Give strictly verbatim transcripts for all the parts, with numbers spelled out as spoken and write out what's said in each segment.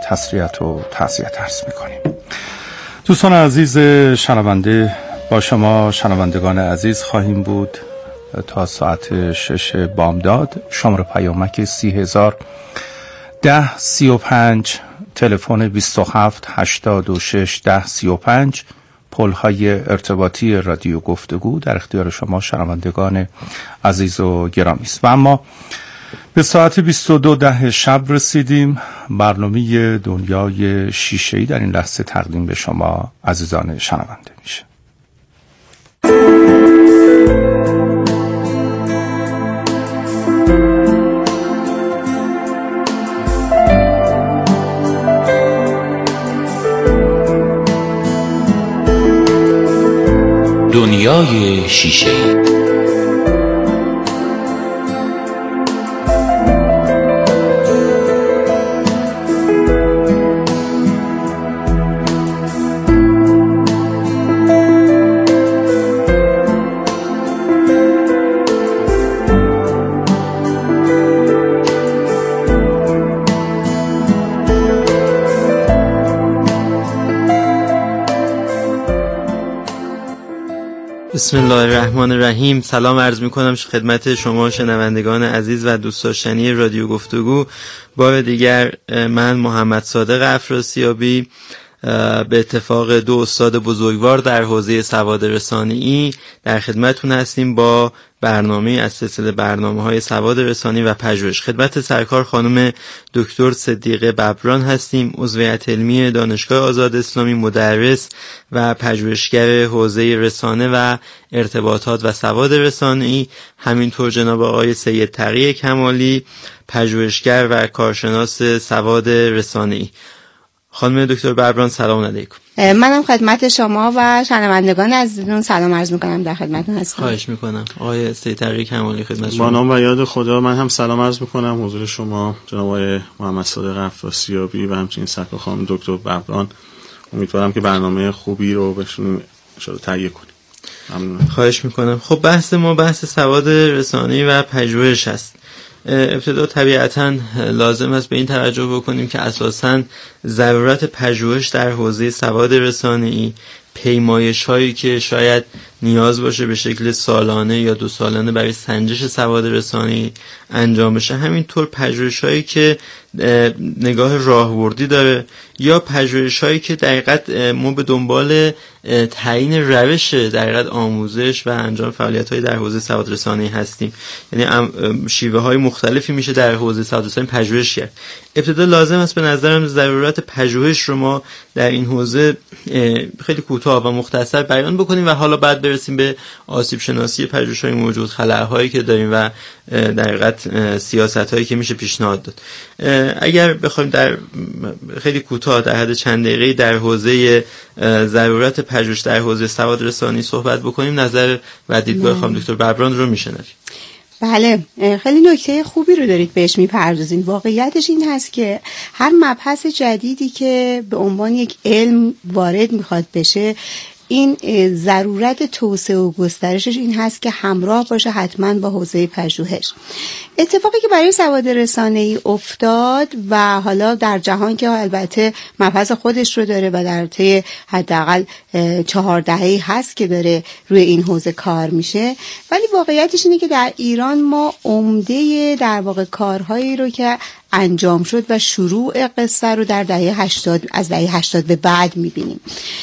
تسلیت و تعزیت عرض می‌کنیم. دوستان عزیز شنونده، با شما شنوندگان عزیز خواهیم بود تا ساعت شش بامداد. شماره پیامک سی هزار ده سی و پنج، تلفن بیست و هفت هشتاد و شش ده سی و پنج، پل‌های ارتباطی رادیو گفتگو در اختیار شما شنوندگان عزیز و گرامی است. و اما به ساعت بیست و دو ده شب رسیدیم. برنامه دنیای شیشه‌ای در این لحظه تقدیم به شما عزیزان شنونده میشه. دنیای شیشه‌ای. بسم الله الرحمن الرحیم. سلام عرض میکنم خدمت شما شنوندگان عزیز و دوست داشتنی رادیو گفتگو. بار دیگر من محمد صادق افراسیابی به اتفاق دو استاد بزرگوار در حوزه سواد رسانه‌ای در خدمتتون هستیم با برنامه از سلسله برنامه‌های سواد رسانه‌ای و پژوهش. خدمت سرکار خانم دکتر صدیقه ببران هستیم، عضو هیئت علمی دانشگاه آزاد اسلامی، مدرس و پژوهشگر حوزه رسانه و ارتباطات و سواد رسانه‌ای. همینطور جناب آقای سید تقی کمالی، پژوهشگر و کارشناس سواد رسانه‌ای. خانم دکتر ببران سلام علیکم. منم خدمت شما و شنوندگان عزیزتون سلام عرض میکنم، در خدمتتون هستم. خواهش میکنم. آقای سید تقی کمالی خدمت شما. با نام و یاد خدا من هم سلام عرض میکنم حضور شما جناب آقای محمد صادق افراسیابی و همچنین سرکار خانم دکتر ببران. امیدوارم که برنامه خوبی رو بهشون ان شاءالله تهیه کنیم. ممنون. خواهش میکنم. خب بحث ما بحث سواد رسانه‌ای و پژوهش است. ابتدا طبیعتاً لازم است به این توجه بکنیم که اساساً ضرورت پژوهش در حوزه سواد رسانه‌ای، پیمایش هایی که شاید نیاز باشه به شکل سالانه یا دو سالانه برای سنجش سواد رسانه‌ای انجام بشه، همینطور پژوهش هایی که نگاه راهبردی داره یا پژوهش هایی که دقیقاً ما به دنبال تعیین روش دقیقاً آموزش و انجام فعالیت های در حوزه سواد رسانه‌ای هستیم. یعنی شیوه های مختلفی میشه در حوزه سواد رسانه‌ای پژوهش کرد. ابتدا لازم است به نظرم ضرورت پژوهش رو ما در این حوزه خیلی کوتاه و مختصر بیان بکنیم و حالا بعد برسیم به آسیب شناسی پژوهش‌های موجود، خلاهایی که داریم و در حقیقت سیاست‌هایی که میشه پیشنهاد داد. اگر بخوایم در خیلی کوتاه در حد چند دقیقه‌ای در حوزه ضرورت پژوهش در حوزه سواد رسانه‌ای صحبت بکنیم، نظر و دیدگاه خانم دکتر ببران رو میشنویم. بله، خیلی نکته خوبی رو دارید بهش میپردازین. واقعیتش این هست که هر مبحث جدیدی که به عنوان یک علم وارد میخواد بشه، این ضرورت توسعه و گسترشش این هست که همراه باشه حتما با حوزه پژوهش. اتفاقی که برای سواد رسانه‌ای افتاد و حالا در جهان که البته مبحث خودش رو داره و در طی حداقل چهار دهه‌ای هست که داره روی این حوزه کار میشه، ولی واقعیتش اینه که در ایران ما عمده در واقع کارهایی رو که انجام شد و شروع قصه رو در دهه هشتاد از دهه هشتاد به بعد میبینیم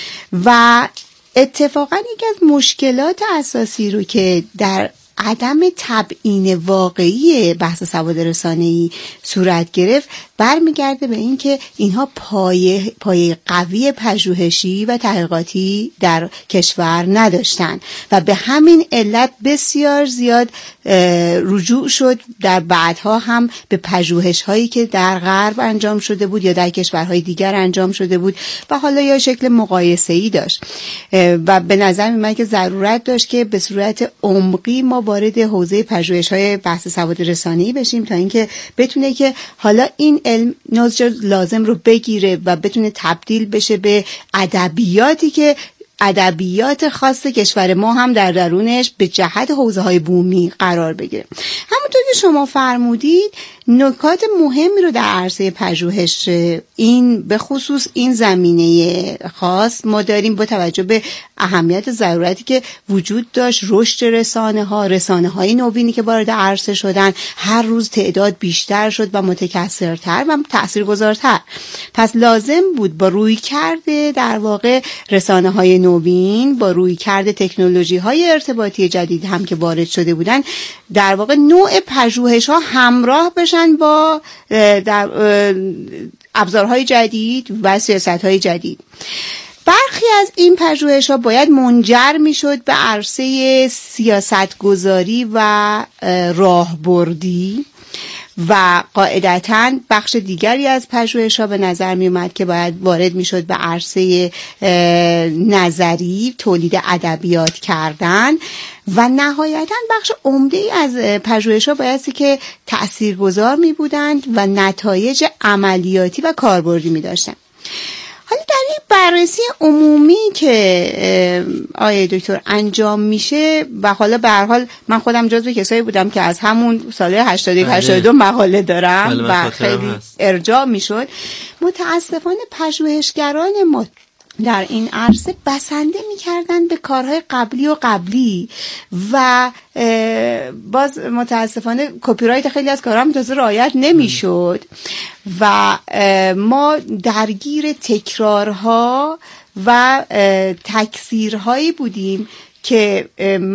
و اتفاقا یکی از مشکلات اساسی رو که در عدم تبیین واقعی بحث سواد رسانه‌ای صورت گرفت برمیگرده به این که اینها پایه پایه قوی پژوهشی و تحقیقاتی در کشور نداشتن و به همین علت بسیار زیاد رجوع شد در بعدها هم به پژوهش هایی که در غرب انجام شده بود یا در کشورهای دیگر انجام شده بود و حالا یا شکل مقایسه‌ای داشت و به نظر میاد که ضرورت داشت که به صورت عمقی ما وارد حوزه پژوهش‌های بحث سواد رسانه‌ای بشیم تا اینکه بتونه که حالا این علم نظر لازم رو بگیره و بتونه تبدیل بشه به ادبیاتی که ادبیات خاص کشور ما هم در درونش به جهت حوزه‌های بومی قرار بگیره. همونطور که شما فرمودید نکات مهمی رو در عرصه پژوهش این به خصوص این زمینه خاص ما داریم با توجه به اهمیت ضرورتی که وجود داشت رشد رسانه ها رسانه های نوینی که وارد عرصه شدن هر روز تعداد بیشتر شد و متکثرتر و تاثیرگذارتر. پس لازم بود با روی کرده در واقع رسانه های نوین با روی کرده تکنولوژی های ارتباطی جدید هم که وارد شده بودن در واقع نوع پژوهش ها همراه بشن با در ابزارهای جدید و سیاست‌های جدید. برخی از این پژوهش ها باید منجر می شد به عرصه سیاست گذاری و راهبردی و قاعدتاً بخش دیگری از پژوهش ها به نظر می اومد که باید وارد می شد به عرصه نظری تولید ادبیات کردن و نهایتاً بخش عمده‌ای از پژوهش ها بایستی که تأثیرگذار می بودند و نتایج عملیاتی و کاربردی می داشتند. حالا در این بررسی عمومی که آیه دکتر انجام میشه و حالا به هر حال من خودم جزو کسایی بودم که از همون سال هشتاد و یک هشتاد و دو مقاله دارم و خیلی ارجاع میشد، متاسفانه پژوهشگران ما در این عرصه بسنده میکردن به کارهای قبلی و قبلی و باز متاسفانه کپی رایت خیلی از کارها تازه رعایت نمیشد و ما درگیر تکرارها و تکثیرهایی بودیم که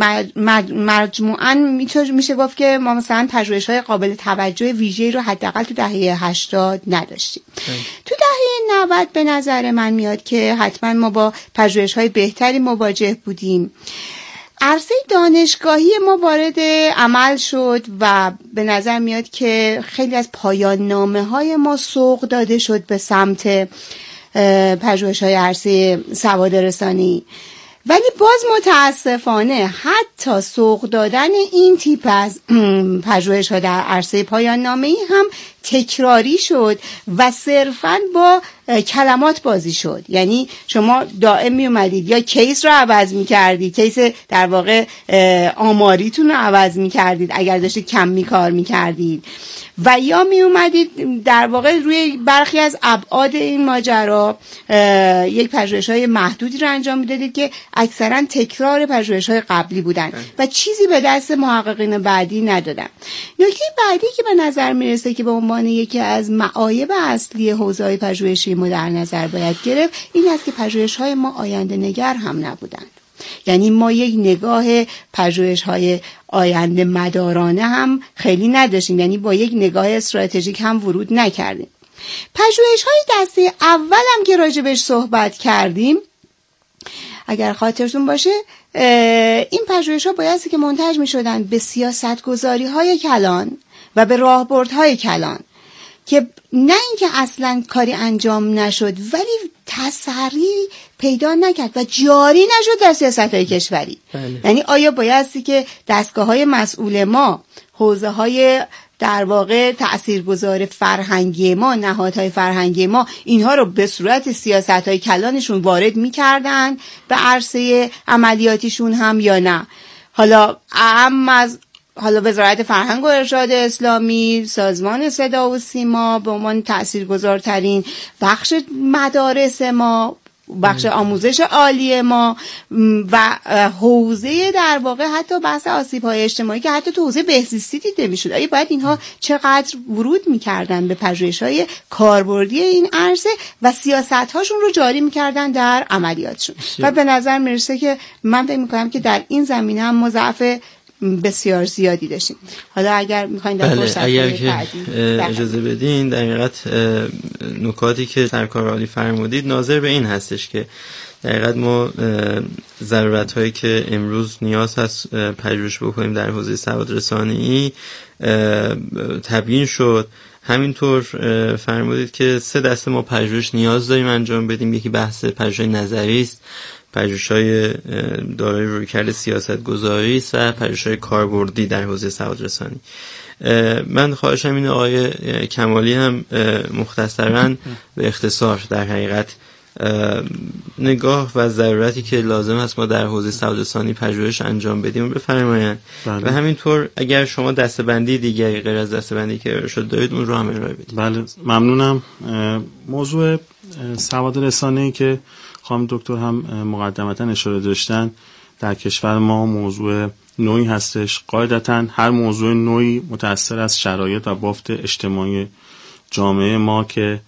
مجموعاً میشه گفت که ما مثلا پژوهش‌های قابل توجه ویژه‌ای رو حداقل تو دهه هشتاد نداشتیم. تو دهه نود به نظر من میاد که حتما ما با پژوهش‌های بهتری مواجه بودیم. عرصه دانشگاهی ما وارد عمل شد و به نظر میاد که خیلی از پایان نامه‌های ما سوق داده شد به سمت پژوهش‌های عرصه سواد رسانی. ولی باز متاسفانه حتی سوق دادن این تیپ از پژوهش ها در عرصه پایان نامه‌ای هم تکراری شد و صرفاً با کلمات بازی شد. یعنی شما دائم می اومدید یا کیس رو عوض می کردید، کیس در واقع آماریتون رو عوض می کردید اگر داشتید کمی کار می کردید و یا می اومدید در واقع روی برخی از ابعاد این ماجرا یک پژوهش‌های محدودی رو انجام میدادید که اکثرا تکرار پژوهش‌های قبلی بودن و چیزی به دست محققین بعدی ندادن. نکته بعدی که به نظر میرسه که به عنوان یکی از معایب اصلی حوزه‌های پژوهشی ما در نظر باید گرفت این است که پژوهش‌های ما آینده نگر هم نبودند. یعنی ما یک نگاه پژوهش‌های آینده مدارانه هم خیلی نداشتیم، یعنی با یک نگاه استراتژیک هم ورود نکردیم. پژوهش‌های دسته اول هم که راجبش صحبت کردیم اگر خاطرتون باشه این پژوهش‌ها بایستی که منتج می‌شدن به سیاست‌گذاری‌های کلان و به راهبردهای کلان که نه اینکه اصلا کاری انجام نشد ولی تسری پیدا نکرد و جاری نشد در سیاست‌های کشوری. بله. یعنی آیا بایستی که دستگاه‌های مسئول ما، حوزه‌های در واقع تأثیرگذار فرهنگی ما، نهادهای فرهنگی ما اینها رو به صورت سیاست‌های کلانشون وارد می‌کردن به عرصه عملیاتیشون هم یا نه؟ حالا اهم از حالا وزارت فرهنگ و ارشاد اسلامی، سازمان صدا و سیما به عنوان تأثیرگذارترین بخش مدارس ما، بخش آموزش عالی ما و حوزه در واقع حتی بحث آسیب‌های اجتماعی که حتی تو حوزه بهزیستی دیده می‌شد. آیا باید اینها چقدر ورود می‌کردن به پژوهش‌های کاربردی این عرصه و سیاست‌هاشون رو جاری می‌کردن در عملیاتشون؟ و به نظر میرسه که من فکر می‌کنم که در این زمینه هم ما ضعف بسیار زیادی داشتیم. حالا اگر میخواین در بله، اگر که اجازه بدین در حقیقت نکاتی که سرکار عالی فرمودید ناظر به این هستش که در حقیقت ما ضرورت هایی که امروز نیاز هست پژوهش بکنیم در حوزه سواد رسانه‌ای تبیین شد. همینطور فرمودید که سه دسته ما پژوهش نیاز داریم انجام بدیم. یکی بحث پژوهش نظری است، پژوهش‌های دارای رویکرد سیاست‌گذاری است و پژوهش‌های کاربردی در حوزه سواد رسانی. من خواهشم اینه آقای کمالی هم مختصراً به اختصار در حقیقت نگاه و ضرورتی که لازم هست ما در حوزه سواد رسانی پژوهش انجام بدیم بفرمایید. بله. و همینطور اگر شما دسته‌بندی دیگری غیر از دسته‌بندی که ارشاد دارید اون رو هم ارائه بدید. بله ممنونم. موضوع سواد رسانه‌ای که خانم دکتر هم مقدمتاً اشاره داشتن در کشور ما موضوع نوعی هستش. قاعدتاً هر موضوع نوعی متأثر از شرایط و بافت اجتماعی جامعه ما که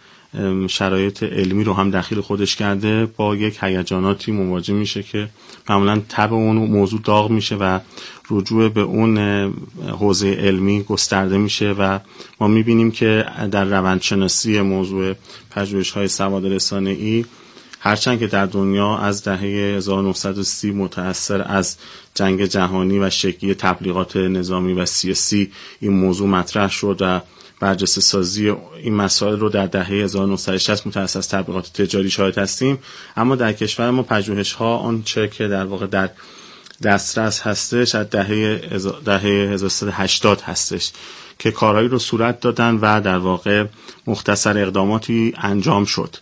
شرایط علمی رو هم داخل خودش کرده با یک هیجاناتی مواجه میشه که معمولاً تبع اون موضوع داغ میشه و رجوع به اون حوزه علمی گسترده میشه و ما میبینیم که در روانشناسی موضوع پژوهش‌های سواد رسانه‌ای هرچند که در دنیا از دهه هزار و نهصد و سی متأثر از جنگ جهانی و شکلی تبلیغات نظامی و سیاسی این موضوع مطرح شد و برجسته سازی این مسائل رو در دهه هزار و نهصد و شصت متأثر از تبلیغات تجاری شاهد هستیم، اما در کشور ما پژوهش‌ها آنچه که در واقع در دسترس هستش از دهه دهه هزار و سیصد و هشتاد هستش که کارهایی رو صورت دادن و در واقع مختصر اقداماتی انجام شد.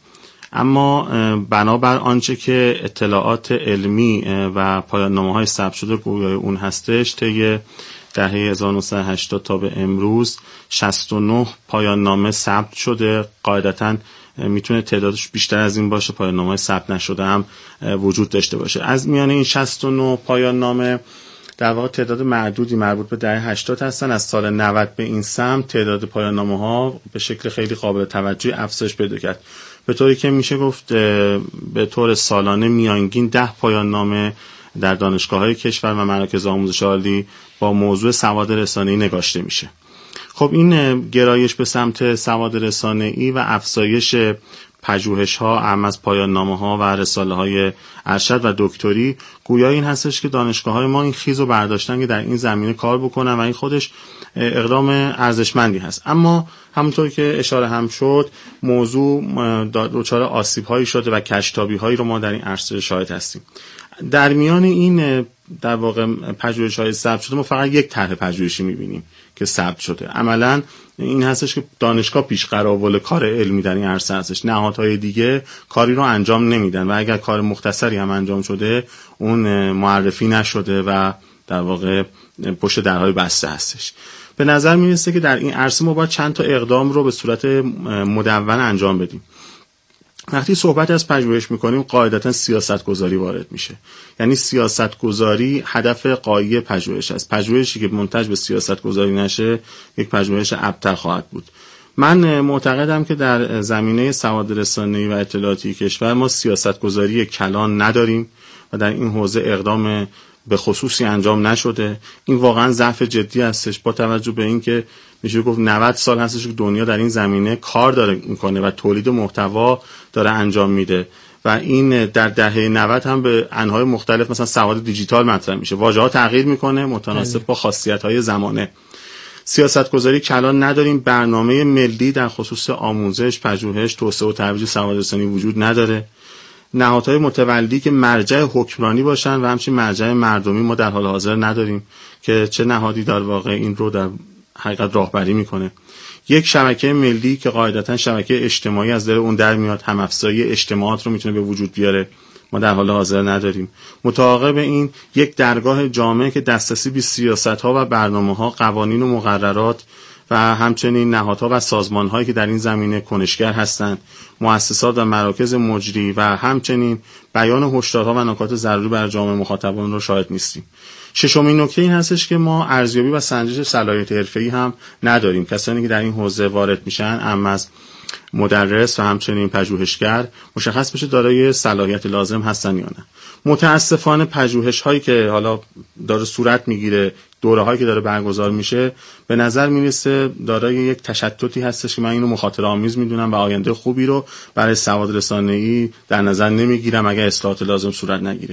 اما بنابر آنچه که اطلاعات علمی و پایان نامه‌های ثبت شده گویای اون هستش، طی دهه هزار و نهصد و هشتاد تا به امروز شصت و نه پایان نامه ثبت شده. قاعدتاً میتونه تعدادش بیشتر از این باشه، پایان نامه ثبت نشده هم وجود داشته باشه. از میان این شصت و نه پایان نامه در واقع تعداد معدودی مربوط به دهه هشتاد هستن. از سال نود به این سمت تعداد پایان نامه ها به شکل خیلی قابل توجهی افزایش پیدا کرد، به طوری که میشه گفت به طور سالانه میانگین ده پایان نامه در دانشگاه‌های کشور و مراکز آموزش عالی با موضوع سواد رسانه‌ای نگاشته میشه. خب این گرایش به سمت سواد رسانه‌ای و افزایش پژوهش‌ها اهم از پایان نامه‌ها و رساله‌های ارشد و دکتری گویا این هستش که دانشگاه‌های ما این خیز رو برداشتن که در این زمینه کار بکنن و این خودش اقدام ارزشمندی هست. اما همونطور که اشاره هم شد موضوع دچار آسیب‌هایی شده و کشتابی‌هایی رو ما در این عرصه شاهد هستیم. در میان این در واقع پژوهش‌های ثبت شده ما فقط یک طرح پژوهشی می‌بینیم که ثبت شده. عملاً این هستش که دانشگاه پیش قراول کار علمی در این عرصه هستش، نهادهای دیگه کاری رو انجام نمیدن و اگر کار مختصری هم انجام شده اون معرفی نشده و در واقع پشت درهای بسته هستش. به نظر میرسه که در این عرصه ما باید چند تا اقدام رو به صورت مدون انجام بدیم. وقتی صحبت از پژوهش میکنیم قاعدتا سیاست گذاری وارد میشه، یعنی سیاست گذاری هدف غایی پژوهش است. پژوهشی که منتج به سیاست گذاری نشه یک پژوهش ابتر خواهد بود. من معتقدم که در زمینه سواد رسانه‌ای و اطلاعاتی کشور ما سیاست گذاری کلان نداریم و در این حوزه اقدام به خصوصی انجام نشده. این واقعا ضعف جدی هستش با توجه به اینکه میشه گفت نود سال هستش که دنیا در این زمینه کار داره میکنه و تولید محتوا داره انجام میده و این در دهه نود هم به انواع مختلف مثلا سواد دیجیتال مطرح میشه، واژه‌ها تغییر میکنه متناسب با خاصیت‌های زمانه. سیاست گذاری کلان نداریم، برنامه ملی در خصوص آموزش، پژوهش، توسعه و ترویج سواد رسانی وجود نداره. نهادهای متولی که مرجع حکمرانی باشن و همچنین مرجع مردمی ما در حال حاضر نداریم که چه نهادی در واقع این رو در حقیقت راهبری میکنه. یک شبکه ملی که قاعدتا شبکه اجتماعی از در اون در میاد، هم افزایی اجتماعات رو میتونه به وجود بیاره، ما در حال حاضر نداریم. متعاقب این یک درگاه جامع که دسترسی به سیاست‌ها و برنامه‌ها، قوانین و مقررات و همچنین نهادها و سازمان‌هایی که در این زمینه کنشگر هستند، مؤسسات و مراکز مجری و همچنین بیان هشدارها و نکات ضروری برای جامعه مخاطبان رو شاهد نیستیم. ششمین نکته این هستش که ما ارزیابی و سنجش صلاحیت حرفه‌ای هم نداریم. کسانی که در این حوزه وارد میشن اما از مدرس و همچنین پژوهشگر مشخص بشه دارای صلاحیت لازم هستن یا نه. متاسفانه پژوهش هایی که حالا داره صورت میگیره، دوره هایی که داره برگزار میشه، به نظر میرسه دارای یک تشتتی هستش که من اینو مخاطره آمیز میدونم و آینده خوبی رو برای سواد رسانه‌ای در نظر نمیگیرم اگر اصلاحات لازم صورت نگیره.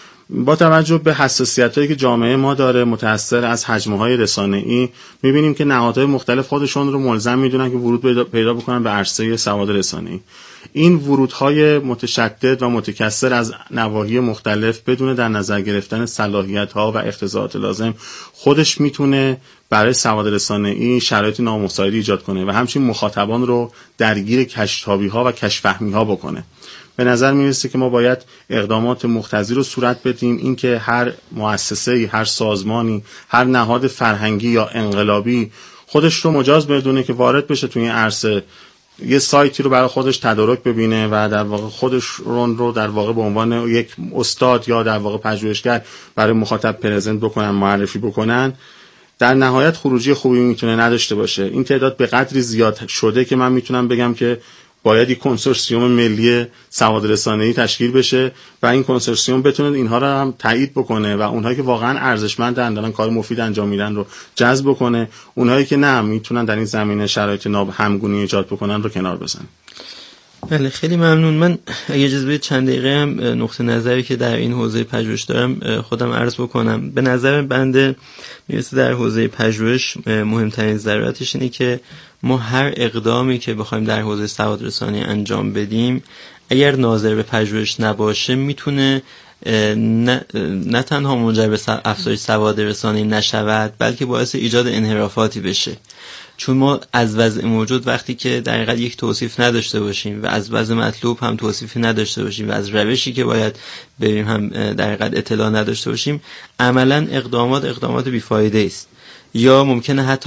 با توجه به حساسیتایی که جامعه ما داره متأثر از حجم‌های رسانه‌ای، می‌بینیم که نهادهای مختلف خودشون رو ملزم می‌دونن که ورود پیدا بکنن به عرصه سواد رسانه‌ای. این ورودهای متشدد و متکثر از نواحی مختلف بدون در نظر گرفتن صلاحیت‌ها و اقتضاعات لازم خودش میتونه برای سواد رسانه‌ای شرایط نامساعدی ایجاد کنه و همچنین مخاطبان رو درگیر کشتابی‌ها و کشفهمی‌ها بکنه. به نظر میرسه که ما باید اقدامات مقتضی رو صورت بدیم، اینکه هر مؤسسه‌ای، هر سازمانی، هر نهاد فرهنگی یا انقلابی خودش رو مجاز بدونه که وارد بشه توی این عرصه، یه سایتی رو برای خودش تدارک ببینه و در واقع خودش رو در واقع به عنوان یک استاد یا در واقع پژوهشگر برای مخاطب پرزنت بکنن، معرفی بکنن، در نهایت خروجی خوبی میتونه نداشته باشه. این تعداد به قدری زیاد شده که من میتونم بگم که باید یک کنسورسیوم ملی سواد رسانه‌ای تشکیل بشه و این کنسورسیوم بتونه اینها رو هم تایید بکنه و اونهایی که واقعا ارزشمندن، دارن کار مفید انجام میدن رو جذب بکنه، اونهایی که نه میتونن در این زمینه شرایط ناهمگونی ایجاد بکنن رو کنار بزنه. بله خیلی ممنون. من اگه اجازه بدید چند دقیقه هم نقطه نظری که در این حوزه پژوهش دارم خودم عرض بکنم. به نظر بنده میرسه در حوزه پژوهش مهمترین ضرورتش اینه که ما هر اقدامی که بخوایم در حوزه سواد رسانی انجام بدیم اگر ناظر به پژوهش نباشه میتونه نه, نه تنها منجر به افزایش سواد رسانی نشود بلکه باعث ایجاد انحرافاتی بشه. چون ما از وضع موجود وقتی که در حقیقت یک توصیف نداشته باشیم و از وضع مطلوب هم توصیفی نداشته باشیم و از روشی که باید بریم هم در حقیقت اطلاع نداشته باشیم، عملا اقدامات اقدامات بیفایده است یا ممکنه حتی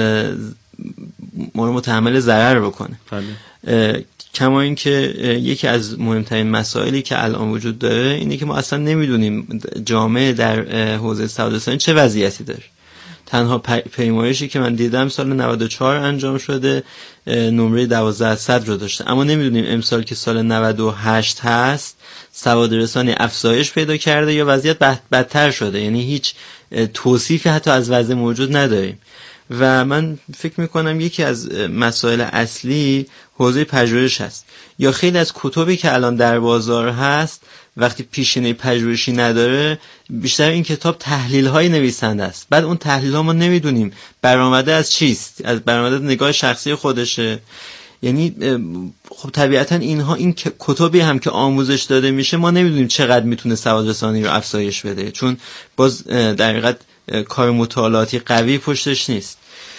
ما رو متحمل ضرر بکنه. بله. کما این که یکی از مهمترین مسائلی که الان وجود داره اینه که ما اصلا نمیدونیم جامعه در حوزه سواد رسانی چه وضعیتی داره. تنها پیمایشی که من دیدم سال نود و چهار انجام شده نمره دوازده صد رو داشته، اما نمیدونیم امسال که سال نود و هشت هست سواد رسانی افزایش پیدا کرده یا وضعیت بدتر شده، یعنی هیچ توصیفی حتی از وضع موجود نداریم. و من فکر میکنم یکی از مسائل اصلی حوزه پژوهش هست. یا خیلی از کتبی که الان در بازار هست وقتی پیشینه پژوهشی نداره بیشتر این کتاب تحلیل های نویسنده است، بعد اون تحلیل ها ما نمیدونیم برآمده از چیست، از برآمده نگاه شخصی خودشه. یعنی خب طبیعتا اینها این کتابی هم که آموزش داده میشه ما نمیدونیم چقدر میتونه سواد رسانی رو افزایش بده، چون باز در حقیقت کار مطالعاتی قوی پشتش نیست.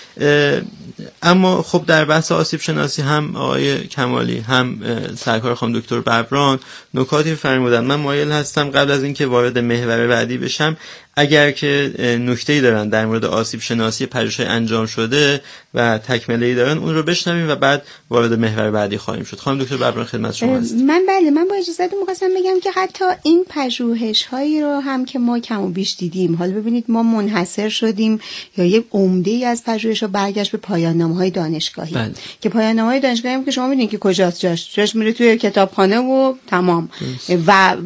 اما خب در بحث آسیب شناسی هم آقای کمالی هم سرکار خانم دکتر ببران نکاتی فرمودن. من مایل هستم قبل از اینکه وارد محور بعدی بشم اگر که نکته‌ای دارن در مورد آسیب شناسی پژوهش انجام شده و تکمله‌ای دارن اون رو بشنویم و بعد وارد محور بعدی خواهیم شد. خانم دکتر ببران خدمت شما هست. من بله من با اجازهتون می‌خواستم بگم که حتی این پژوهش‌هایی رو هم که ما کم و بیش دیدیم، حالا ببینید ما منحصر شدیم یا یک عمده‌ای از پژوهش‌ها برگشت به پایان‌نامه‌های دانشگاهی بله. که پایان‌نامه‌های دانشگاهی هم که شما می‌دونید که کجاست جاش جاش میره توی کتابخانه و تمام بس. و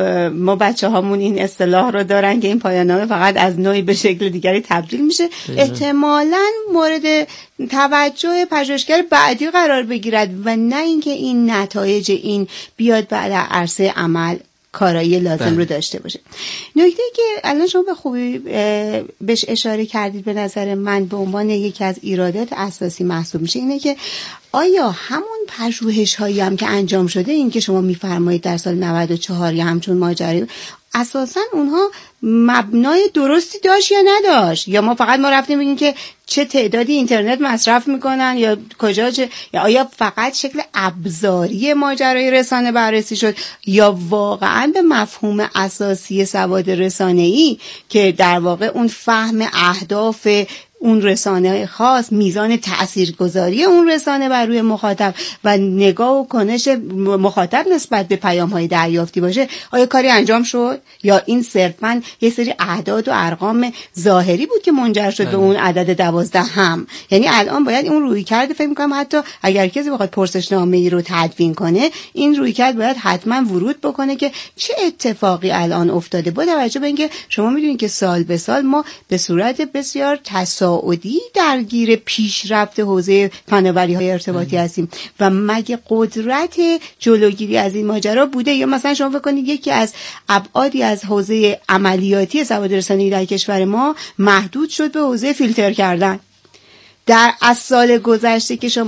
ما بچه‌هامون این اصطلاح رو دارن که این پایان‌نامه فقط از نوعی به شکل دیگری تبدیل میشه، احتمالاً مورد توجه پژوهشگر بعدی قرار بگیرد و نه اینکه این نتایج این بیاد بعد عرصه عمل کارایی لازم بله. رو داشته باشه. نکته که الان شما به خوبی بهش اشاره کردید به نظر من به عنوان یکی از ایرادات اساسی محسوب میشه اینه که آیا همون پژوهش هایی هم که انجام شده این که شما میفرمایید در سال نود و چهار یا همچون ماجرا اساساً اونها مبنای درستی داشت یا نداشت، یا ما فقط ما رفتیم بگیم که چه تعدادی اینترنت مصرف میکنن یا کجا چه، یا آیا فقط شکل ابزاری ماجرای رسانه بررسی شد یا واقعاً به مفهوم اساسی سواد رسانه‌ای که در واقع اون فهم اهداف اون رسانه خاص، میزان تاثیرگذاری اون رسانه بر روی مخاطب و نگاه و کنش مخاطب نسبت به پیام‌های دریافتی باشه، آیا کاری انجام شد یا این صرفاً یه سری اعداد و ارقام ظاهری بود که منجر شد به اون عدد دوازده هم؟ یعنی الان باید اون رویکرد فکر می‌کنم حتی اگر کسی بخواد پرسشنامه‌ای رو تدوین کنه این رویکرد باید حتما ورود بکنه که چه اتفاقی الان افتاده، با توجه به اینکه شما می‌دونید که سال به سال ما به صورت بسیار تصاعدی درگیر پیشرفت حوزه فناوری‌های ارتباطی هستیم و مگه قدرت جلوگیری از این ماجرا بوده؟ یا مثلا شما فکر کنید یکی از ابعادی از حوزه عملیاتی سواد رسانی در کشور ما محدود شد به حوزه فیلتر کردن. در از سال گذشته که شما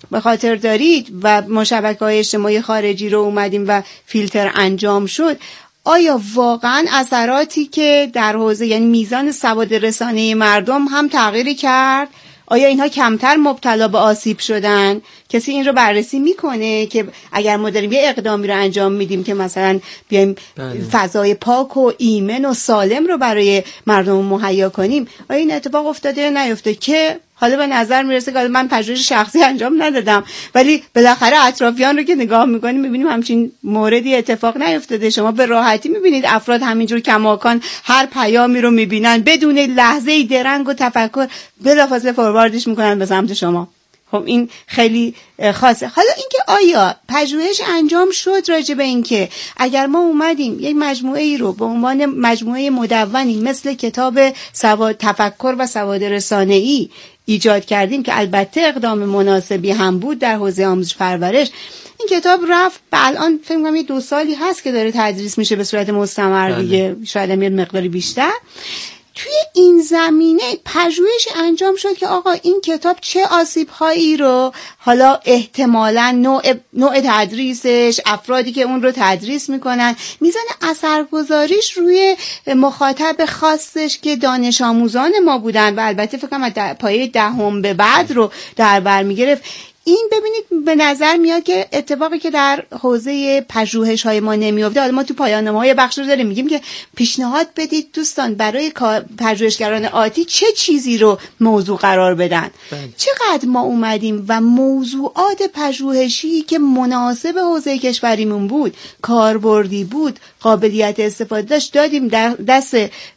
به خاطر دارید و ما شبکه‌های اجتماعی خارجی رو اومدیم و فیلتر انجام شد، آیا واقعا اثراتی که در حوزه یعنی میزان سواد رسانه مردم هم تغییری کرد؟ آیا اینها کمتر مبتلا به آسیب شدن؟ کسی این رو بررسی میکنه که اگر ما داریم یه اقدامی رو انجام میدیم که مثلا بیایم فضای پاک و ایمن و سالم رو برای مردم مهیا کنیم، آیا این اتفاق افتاده یا نیفته؟ که حالا به نظر میرسه که من پژوهش شخصی انجام ندادم، ولی بالاخره اطرافیان رو که نگاه میکنیم میبینیم همچین موردی اتفاق نیفتاده. شما به راحتی میبینید افراد همینجور کماکان هر پیامی رو میبینن بدون لحظه درنگ و تفکر بلافاصله فورواردش میکنن به سمت شما. خب این خیلی خاصه. حالا اینکه آیا پژوهش انجام شد راجع به اینکه اگر ما اومدیم یک مجموعه ای رو به عنوان مجموعه مدونی مثل کتاب سواد تفکر و سواد رسانه‌ای ایجاد کردیم که البته اقدام مناسبی هم بود در حوزه آموزش پرورش، این کتاب رفت به الان فکر کنم یه دو سالی هست که داره تدریس میشه به صورت مستمر دیگه، شاید هم یه مقداری بیشتر. توی این زمینه پژوهش انجام شد که آقا این کتاب چه آسیب‌هایی رو حالا احتمالاً نوع نوع تدریسش، افرادی که اون رو تدریس میکنن، میزان اثرگذاریش روی مخاطب خاصش که دانش آموزان ما بودن و البته فکر کنم از پایه دهم به بعد رو در بر میگرفت. این ببینید به نظر میاد که اتفاقی که در حوزه پژوهش‌های ما نمی‌افته. حالا ما تو پایان‌نامه‌های بخش رو داریم میگیم که پیشنهاد بدید دوستان برای پژوهشگران آتی چه چیزی رو موضوع قرار بدن. بله. چقدر ما اومدیم و موضوعات پژوهشی که مناسب حوزه کشوریمون بود، کاربردی بود، قابلیت استفاده داشت دادیم در دست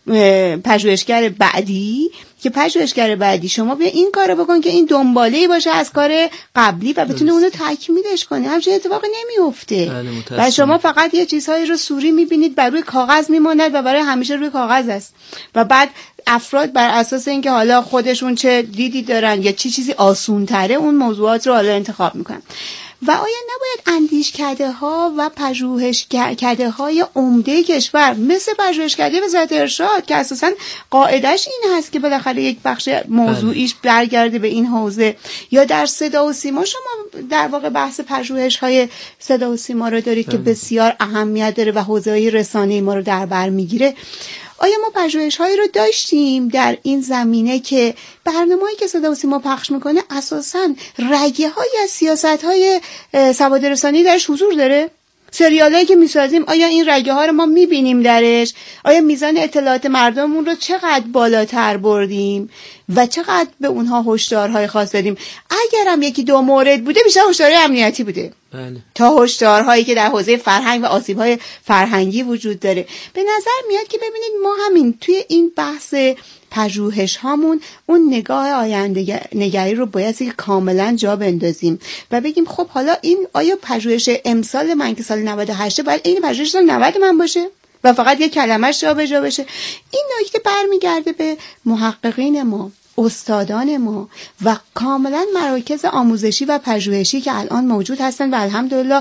پژوهشگر بعدی که پژوهشگر بعدی شما بیا این کارو بکن که این دنباله‌ای باشه از کار قبلی و بتونه اونو تکمیلش کنه. همچین اتفاقی نمیفته و شما فقط یه چیزهایی رو سوری میبینید بر روی کاغذ میماند و برای همیشه روی کاغذ است و بعد افراد بر اساس اینکه حالا خودشون چه دیدی دارن یا چی چیزی آسون‌تره اون موضوعات رو حالا انتخاب میکنن. و آیا نباید اندیشکده ها و پژوهشکده های عمده کشور مثل پژوهشکده وزارت ارشاد که اساساً قاعدش این هست که بالاخره یک بخش موضوعیش برگرده به این حوزه، یا در صدا و سیما شما در واقع بحث پژوهش های صدا و سیما رو دارید که بسیار اهمیت داره و حوزه های رسانه‌ای ما رو در بر میگیره. آیا ما پژوهش‌هایی رو داشتیم در این زمینه که برنامه‌ای که صدا و سیما پخش میکنه اساساً رگه‌هایی از سیاست‌های سواد رسانی درش حضور داره؟ سریالایی که میسازیم آیا این رگه ها رو ما میبینیم درش؟ آیا میزان اطلاعات مردممون رو چقدر بالاتر بردیم و چقدر به اونها هشدارهای خاص دادیم؟ اگرم یکی دو مورد بوده بیشتر هشدارهای امنیتی بوده. بله. تا هشدارهایی که در حوزه فرهنگ و آسیب‌های فرهنگی وجود داره. به نظر میاد که ببینید ما همین توی این بحث پژوهش هامون اون نگاه آینده نگری رو باید کاملا جا بندازیم و بگیم خب حالا این آیا پژوهش امسال من که سال نود و هشت باید این پژوهش سال نود من باشه و فقط یک کلمش جا به جا بشه؟ این نکته برمیگرده به محققین ما، استادان ما و کاملا مراکز آموزشی و پژوهشی که الان موجود هستن و الحمدلله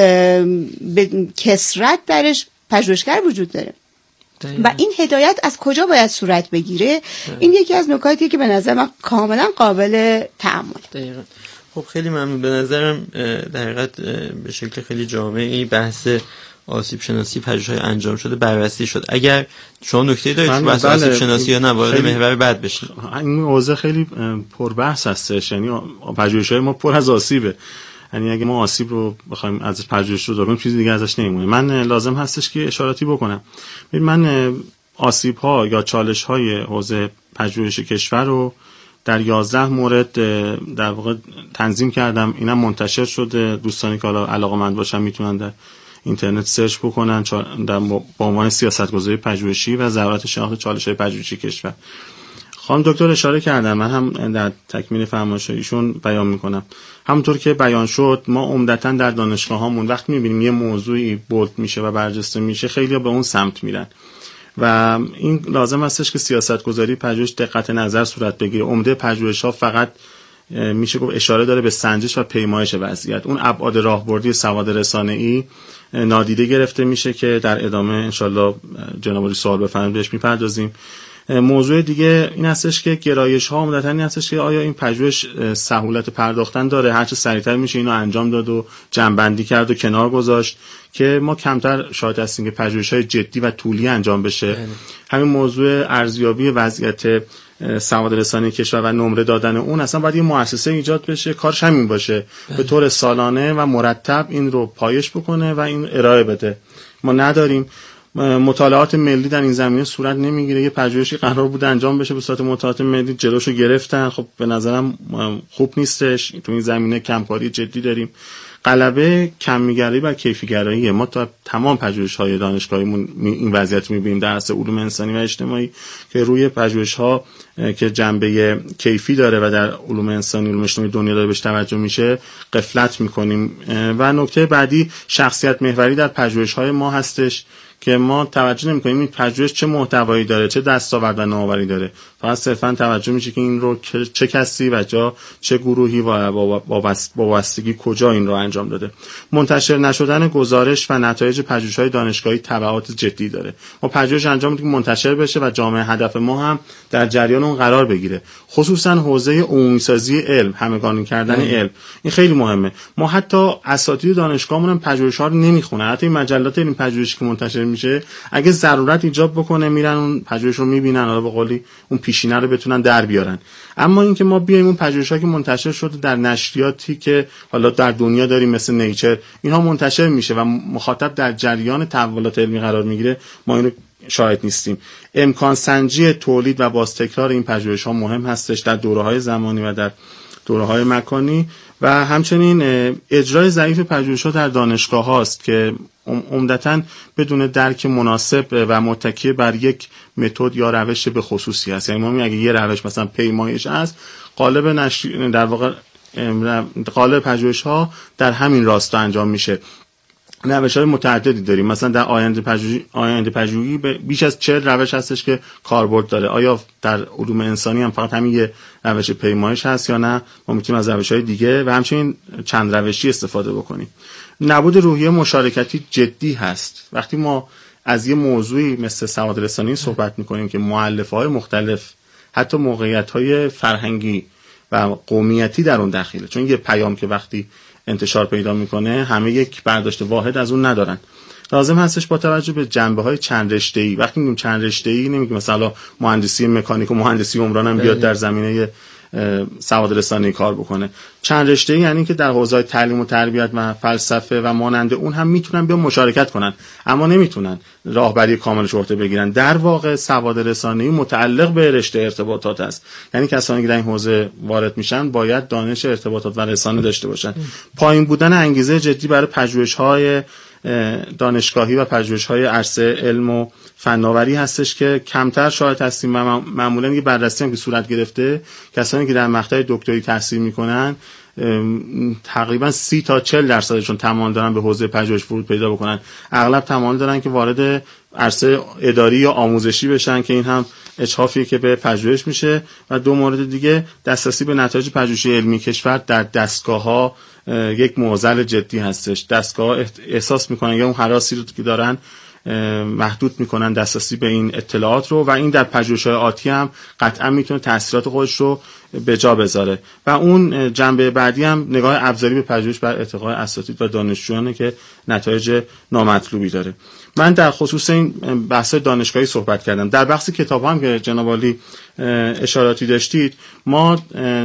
به کثرت درش پژوهشگر وجود داره. و این هدایت از کجا باید صورت بگیره؟ این یکی از نکاتیه که به نظر من کاملا قابل تأمل. دقیقاً. خب خیلی ممنون. به نظرم در حقیقت به شکل خیلی جامعی بحث آسیب شناسی پژوهش‌های انجام شده بررسی شد. اگر شما نکته‌ای دارید که بحث آسیب شناسی یا نه وارد محور بعد بشید. این موضوع خیلی پربحث هستش، یعنی پژوهش‌های ما پر از آسیبه. یعنی اگه ما آسیب رو بخوایم از پژوهش رو داریم چیزی دیگه ازش نمیمونه. من لازم هستش که اشاراتی بکنم. من آسیب ها یا چالش های حوزه پژوهش کشور رو در یازده مورد در واقع تنظیم کردم. اینم منتشر شده. دوستانی که حالا علاقه‌مند باشن میتونن در اینترنت سرچ بکنن در با عنوان سیاست‌گذاری پژوهشی و ضرورت شناخت چالش‌های پژوهشی کشور. خانم دکتر اشاره کردن، من هم در تکمیل فرمایش‌هایشون بیان میکنم. همونطور که بیان شد ما عمدتاً در دانشگاه‌هامون وقتی می‌بینیم یه موضوعی بولد میشه و برجسته میشه خیلی‌ها به اون سمت میرن و این لازم هستش که سیاست‌گذاری پژوهش دقت نظر صورت بگیره. عمده پژوهش‌ها فقط میشه گفت اشاره داره به سنجش و پیمایش وضعیت. اون ابعاد راهبردی سواد رسانه‌ای نادیده گرفته میشه که در ادامه انشالله جناب عالی سوال بفرمایید بهش میپردازیم. موضوع دیگه این هستش که گرایش ها عمدتاً این هستش که آیا این پژوهش سهولت پرداختن داره، هر چه سریعتر میشه اینو انجام داد و جمع‌بندی کرد و کنار گذاشت که ما کمتر شاهد هستیم که پژوهش‌های جدی و طولی انجام بشه. همین موضوع ارزیابی وضعیت سواد رسانی کشور و نمره دادن اون اصلا باید یه مؤسسه ایجاد بشه، کارش همین باشه، به طور سالانه و مرتب این رو پایش بکنه و این ارائه بده. ما نداریم. مطالعات ملی در این زمینه صورت نمیگیره. یه پژوهشی قرار بود انجام بشه به صورت مطالعات ملی، جلوشو گرفتن. خب به نظرم خوب نیستش. تو این زمینه کمکاری جدی داریم. غلبه کمی‌گرایی و کیفی‌گراییه. ما تا تمام پژوهش‌های دانشگاهیمون این وضعیت می‌بینیم در عرصه علوم انسانی و اجتماعی که روی پژوهش‌ها که جنبه کیفی داره و در علوم انسانی علوم اجتماعی دنیا داره بهش توجه میشه غفلت می‌کنیم. و نکته بعدی شخصیت محوری در پژوهش‌های ما هستش که ما توجه نمی‌کنیم این پژوهش چه محتوایی داره، چه دستاورد و نوآوری داره. فقط صرفاً توجه میشه که این رو چه کسی و جا چه گروهی و وابستگی کجا این رو انجام داده. منتشر نشدن گزارش و نتایج پژوهش‌های دانشگاهی تبعات جدی داره. ما پژوهش انجام میدیم منتشر بشه و جامعه هدف ما هم در جریان اون قرار بگیره. خصوصاً حوزه عمومی‌سازی علم، همگانی کردن ام. علم، این خیلی مهمه. ما حتی اساتید دانشگاهمون هم پژوهش‌ها رو نمیخونن. حتی این مجلات این پژوهشی که منتشر میشه اگه ضرورت ایجاب بکنه میرن اون پژوهش رو میبینن، حالا به قولی اون پیشینه رو بتونن در بیارن. اما اینکه ما بیایم اون پژوهش‌ها که منتشر شده در نشریاتی که حالا در دنیا داریم مثل نیچر، اینها منتشر میشه و مخاطب در جریان تحولات علمی قرار میگیره، ما اینو شاهد نیستیم. امکان سنجی تولید و بازتکرار این پژوهش‌ها مهم هستش در دوره‌های زمانی و در دوره‌های مکانی و همچنین اجرای ضعیف پژوهش‌ها در دانشگاه هاست که عمدتاً بدون درک مناسب و متکی بر یک متد یا روش به خصوصی است. یعنی ما میگیم اگه یه روش مثلا پیمایش است، قالب نشر در واقع قالب پژوهش‌ها در همین راستا انجام میشه. روش‌های متعددی داریم. مثلا در آینده پژوهی آینده پژوهی بیش از چهل روش هستش که کاربرد داره. آیا در علوم انسانی هم فقط همین یه روش پیمایش هست یا نه؟ ما میتونیم از روش‌های دیگه و همچنین چند روشی استفاده بکنیم. نبود روحیه مشارکتی جدی هست. وقتی ما از یه موضوعی مثل سواد رسانی صحبت می‌کنیم که مؤلفه‌های مختلف، حتی موقعیت‌های فرهنگی و قومیتی در اون داخله، چون یه پیام که وقتی انتشار پیدا میکنه همه یک برداشت واحد از اون ندارن، لازم هستش با توجه به جنبه‌های چند رشته‌ای. وقتی میگیم چند رشته‌ای نمیگیم مثلا مهندسی مکانیک و مهندسی عمران هم بیاد در زمینه سواد رسانی کار بکنه. چند رشته‌ای یعنی که در حوزه‌های تعلیم و تربیت و فلسفه و مانند اون هم میتونن بیان مشارکت کنن، اما نمیتونن راهبری کاملش عهده بگیرن. در واقع سواد رسانی متعلق به رشته ارتباطات است. یعنی کسانی که در این حوزه وارد میشن باید دانش ارتباطات و رسانه داشته باشن. پایین بودن انگیزه جدی برای پژوهش‌های دانشگاهی و پژوهش‌های عرصه علم و فناوری هستش که کمتر شاهد هستیم و معمولاً یه بررسی هم که صورت گرفته، کسانی که در مقطع دکتری تحصیل میکنن تقریبا سی تا چهل درصدشون تمایل دارن به حوزه پژوهش ورود پیدا بکنن. اغلب تمایل دارن که وارد عرصه اداری یا آموزشی بشن که این هم اجحافیه که به پژوهش میشه. و دو مورد دیگه، دسترسی به نتایج پژوهشی علمی کشور در دستگاه‌ها یک معضل جدی هستش. دستگاه احساس میکنن یا اون هراسی رو که دارن محدود میکنن دسترسی به این اطلاعات رو و این در پژوهش‌های آتی هم قطعا میتونه تاثیرات خودش رو به جا بذاره. و اون جنبه بعدی هم نگاه ابزاری به پژوهش بر ارتقاء اساتید و دانشجویانه که نتایج نامطلوبی داره. من در خصوص این بحث دانشگاهی صحبت کردم. در بحث کتاب هم که جناب عالی اشاراتی داشتید، ما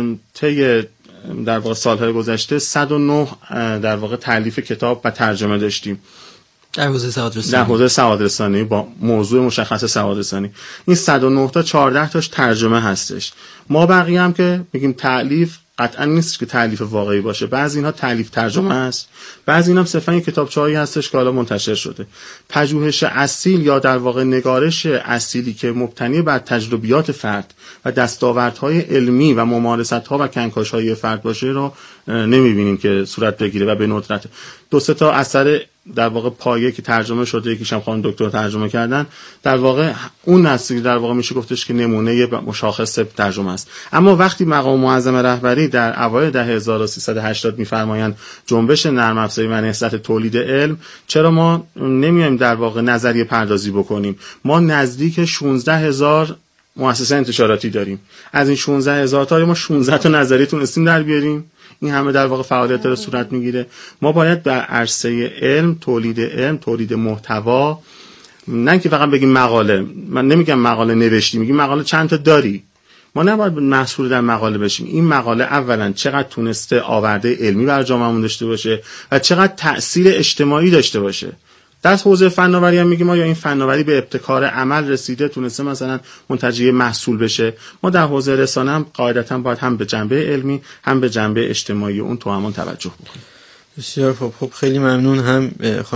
طی در واقع سالهای گذشته صد و نه در واقع تالیف کتاب و ترجمه داشتیم در حوزه سواد رسانی. در حوزه سواد رسانی با موضوع مشخص سواد رسانی. این صد و نه تا چهارده تاش ترجمه هستش. ما بقیه هم که میگیم تالیف، قطعا نیست که تالیف واقعی باشه. بعضی اینها تالیف ترجمه است، بعضی اینا هم صرفا یک کتابچه‌ای هستش که حالا منتشر شده. پژوهش اصیل یا در واقع نگارش اصیلی که مبتنی بر تجربیات فرد و دستاوردهای علمی و ممارست‌ها و کنکاش‌های فرد باشه رو نمی‌بینیم که صورت بگیره و به ندرت. دو سه تا اثر در واقع پایه که ترجمه شده، یکیش هم خانم دکتر ترجمه کردن، در واقع اون نسلی در واقع میشه گفتش که نمونه مشاخص ترجمه است. اما وقتی مقام معظم رهبری در اوایل دهه هزار و سیصد و هشتاد میفرمایند جنبش نرم افزاری و نهضت تولید علم، چرا ما نمیایم در واقع نظریه پردازی بکنیم؟ ما نزدیک شانزده هزار مؤسسه انتشاراتی داریم. از این شانزده هزار تا ما شانزده تا نظریه تونستیم در بیاریم. این همه در واقع فعالیت داره صورت میگیره. ما باید در عرصه علم، تولید علم، تولید محتوا، نه که فقط بگیم مقاله. من نمیگم مقاله نوشتی، میگیم مقاله چند تا داری. ما نباید محصور در مقاله بشیم. این مقاله اولا چقدر تونسته آورده علمی بر جامعهمون داشته باشه و چقدر تأثیر اجتماعی داشته باشه. در حوزه فناوری هم میگیم ما یا این فناوری به ابتکار عمل رسیده، تونسته مثلا منتج محصول بشه. ما در حوزه رسانه هم قاعدتاً باید هم به جنبه علمی هم به جنبه اجتماعی اون تو همون توجه بکنیم. بسیار خوب. خب خیلی ممنون هم